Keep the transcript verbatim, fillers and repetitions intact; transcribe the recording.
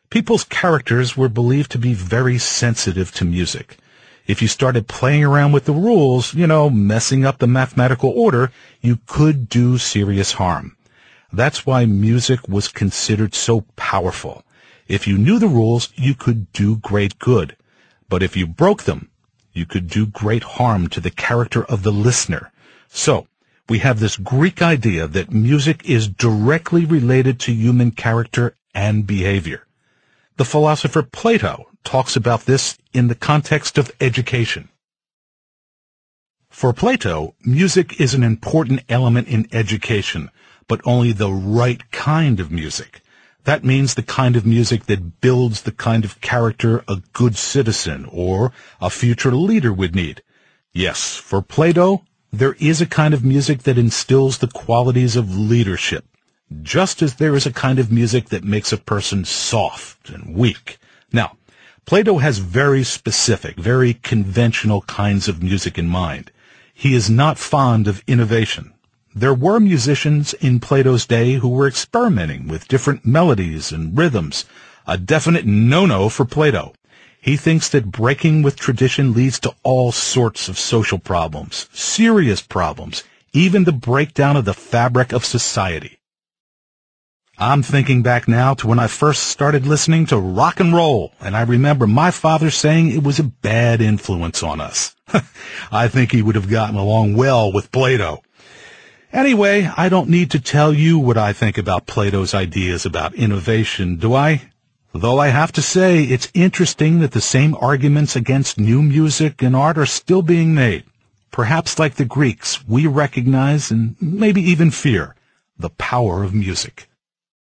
People's characters were believed to be very sensitive to music. If you started playing around with the rules, you know, messing up the mathematical order, you could do serious harm. That's why music was considered so powerful. If you knew the rules, you could do great good. But if you broke them, you could do great harm to the character of the listener. So, we have this Greek idea that music is directly related to human character and behavior. The philosopher Plato talks about this in the context of education. For Plato, music is an important element in education, but only the right kind of music. That means the kind of music that builds the kind of character a good citizen or a future leader would need. Yes, for Plato, there is a kind of music that instills the qualities of leadership, just as there is a kind of music that makes a person soft and weak. Now, Plato has very specific, very conventional kinds of music in mind. He is not fond of innovation. There were musicians in Plato's day who were experimenting with different melodies and rhythms, a definite no-no for Plato. He thinks that breaking with tradition leads to all sorts of social problems, serious problems, even the breakdown of the fabric of society. I'm thinking back now to when I first started listening to rock and roll, and I remember my father saying it was a bad influence on us. I think he would have gotten along well with Plato. Anyway, I don't need to tell you what I think about Plato's ideas about innovation, do I? Though I have to say, it's interesting that the same arguments against new music and art are still being made. Perhaps like the Greeks, we recognize and maybe even fear the power of music.